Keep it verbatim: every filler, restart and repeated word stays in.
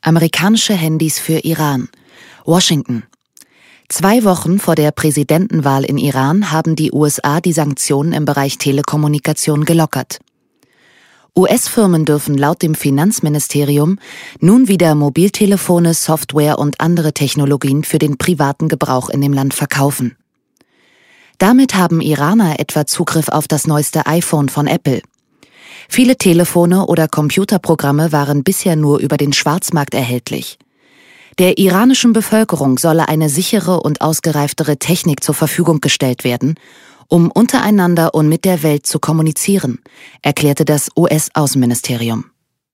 Amerikanische Handys für Iran. Washington. Zwei Wochen vor der Präsidentenwahl in Iran haben die U S A die Sanktionen im Bereich Telekommunikation gelockert. U S-Firmen dürfen laut dem Finanzministerium nun wieder Mobiltelefone, Software und andere Technologien für den privaten Gebrauch in dem Land verkaufen. Damit haben Iraner etwa Zugriff auf das neueste iPhone von Apple. Viele Telefone oder Computerprogramme waren bisher nur über den Schwarzmarkt erhältlich. Der iranischen Bevölkerung solle eine sichere und ausgereiftere Technik zur Verfügung gestellt werden, um untereinander und mit der Welt zu kommunizieren, erklärte das U S-Außenministerium.